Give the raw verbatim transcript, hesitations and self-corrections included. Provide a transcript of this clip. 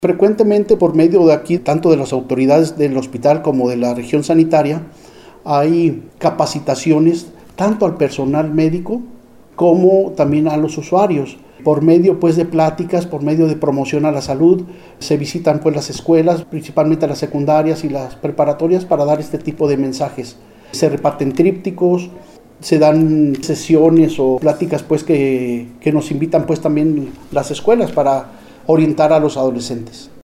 Frecuentemente por medio de aquí, tanto de las autoridades del hospital como de la región sanitaria, hay capacitaciones tanto al personal médico como también a los usuarios. Por medio pues de pláticas, por medio de promoción a la salud, se visitan pues las escuelas, principalmente las secundarias y las preparatorias, para dar este tipo de mensajes. Se reparten trípticos, se dan sesiones o pláticas pues que, que nos invitan pues también las escuelas para orientar a los adolescentes.